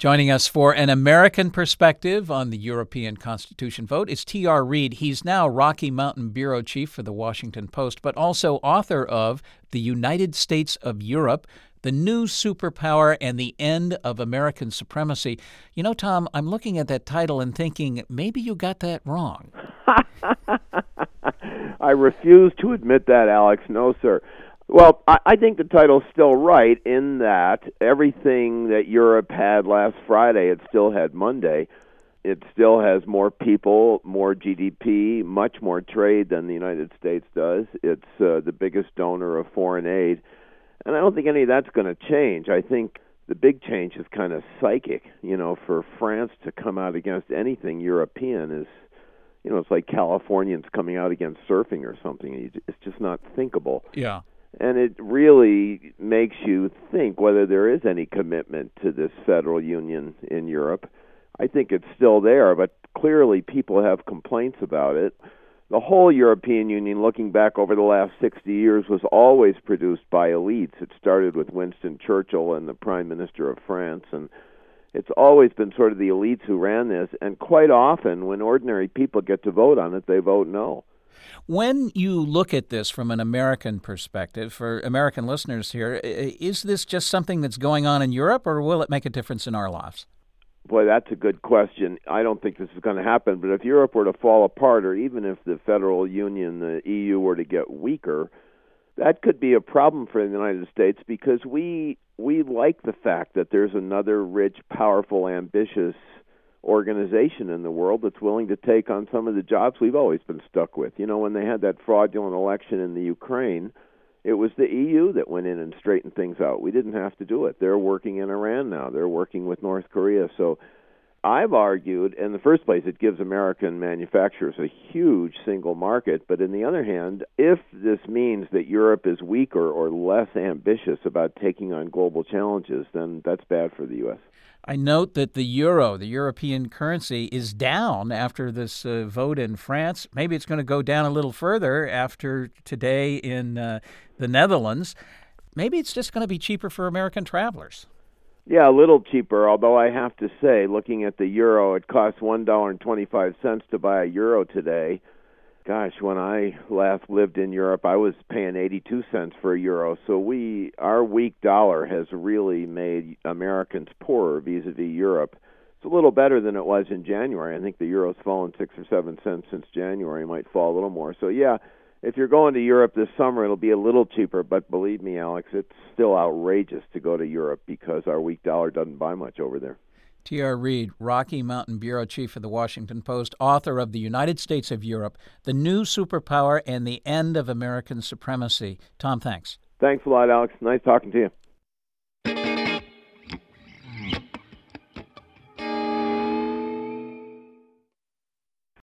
Joining us for an American perspective on the European Constitution vote is T.R. Reid. He's now Rocky Mountain Bureau Chief for the Washington Post, but also author of The United States of Europe, The New Superpower and the End of American Supremacy. You know, Tom, I'm looking at that title and thinking maybe you got that wrong. I refuse to admit that, Alex. No, sir. Well, I think the title's still right in that everything that Europe had last Friday, it still had Monday. It still has more people, more GDP, much more trade than the United States does. It's the biggest donor of foreign aid. And I don't think any of that's going to change. I think the big change is kind of psychic. You know, for France to come out against anything European is, you know, it's like Californians coming out against surfing or something. It's just not thinkable. Yeah. And it really makes you think whether there is any commitment to this federal union in Europe. I think it's still there, but clearly people have complaints about it. The whole European Union, looking back over the last 60 years, was always produced by elites. It started with Winston Churchill and the Prime Minister of France, and it's always been sort of the elites who ran this. And quite often, when ordinary people get to vote on it, they vote no. When you look at this from an American perspective, for American listeners here, is this just something that's going on in Europe, or will it make a difference in our lives? Boy, that's a good question. I don't think this is going to happen, but if Europe were to fall apart, or even if the federal union, the EU, were to get weaker, that could be a problem for the United States because we like the fact that there's another rich, powerful, ambitious organization in the world that's willing to take on some of the jobs we've always been stuck with. You know, when they had that fraudulent election in the Ukraine, it was the EU that went in and straightened things out. We didn't have to do it. They're working in Iran now. They're working with North Korea. So I've argued, in the first place, it gives American manufacturers a huge single market. But on the other hand, if this means that Europe is weaker or less ambitious about taking on global challenges, then that's bad for the U.S. I note that the euro, the European currency, is down after this vote in France. Maybe it's going to go down a little further after today in the Netherlands. Maybe it's just going to be cheaper for American travelers. Yeah, a little cheaper, although I have to say, looking at the euro, it costs $1.25 to buy a euro today. Gosh, when I last lived in Europe, I was paying 82 cents for a euro. So our weak dollar has really made Americans poorer vis-a-vis Europe. It's a little better than it was in January. I think the euro's fallen 6 or 7 cents since January. It might fall a little more. So, yeah, if you're going to Europe this summer, it'll be a little cheaper. But believe me, Alex, it's still outrageous to go to Europe because our weak dollar doesn't buy much over there. T.R. Reid, Rocky Mountain Bureau Chief for the Washington Post, author of The United States of Europe, The New Superpower and the End of American Supremacy. Tom, thanks. Thanks a lot, Alex. Nice talking to you.